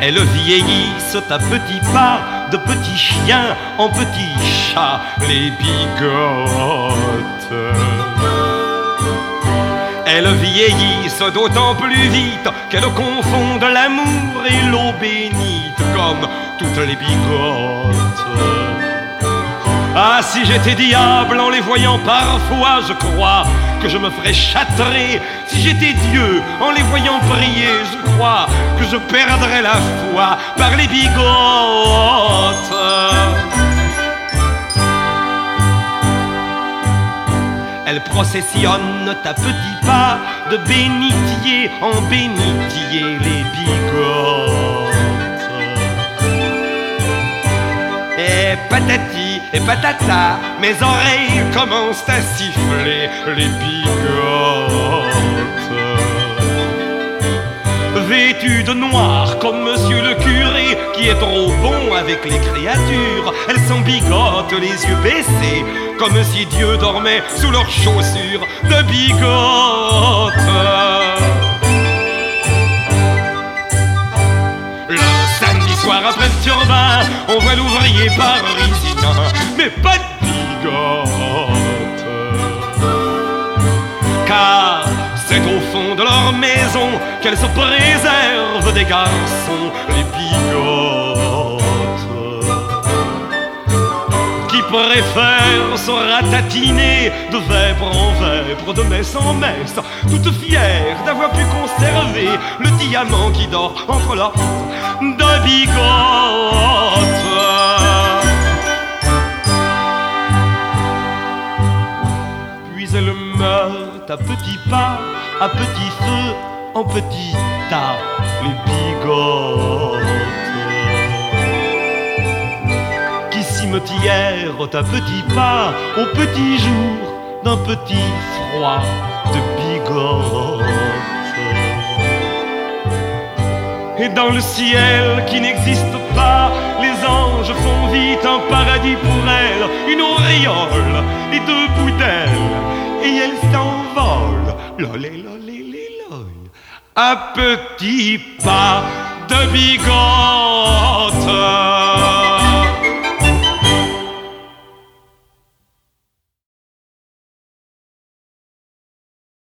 Elles vieillissent à petits pas, de petits chiens en petits chats, les bigotes. Elles vieillissent d'autant plus vite qu'elles confondent l'amour et l'eau bénite, comme toutes les bigotes. Ah, si j'étais diable en les voyant parfois, je crois que je me ferais châtrer. Si j'étais Dieu en les voyant prier, je crois que je perdrais la foi par les bigotes. Elles processionnent à petits pas, de bénitier en bénitier, les bigotes. Et patati et patata, mes oreilles commencent à siffler, les bigotes. Vêtues de noir comme monsieur le curé, qui est trop bon avec les créatures, elles sont bigotes, les yeux baissés, comme si Dieu dormait sous leurs chaussures de bigotes. Le samedi soir après le turbin, on voit l'ouvrier parisien, mais pas de bigote. Car c'est au fond de leur maison qu'elles se préservent des garçons, les bigotes, qui préfèrent se ratatiner de vêpres en vêpres, de messe en messe, toutes fières d'avoir pu conserver le diamant qui dort entre leurs de bigotes. Puis elles meurent à petits pas, à petit feu, en petit tas, les bigotes, qui cimetièrent à petits pas, au petit jour d'un petit froid de bigotes. Et dans le ciel qui n'existe pas, les anges font vite un paradis pour elles, une auréole et debout d'elles, et elles s'envolent, lolé, lolé, lolé, à petits pas de bigote.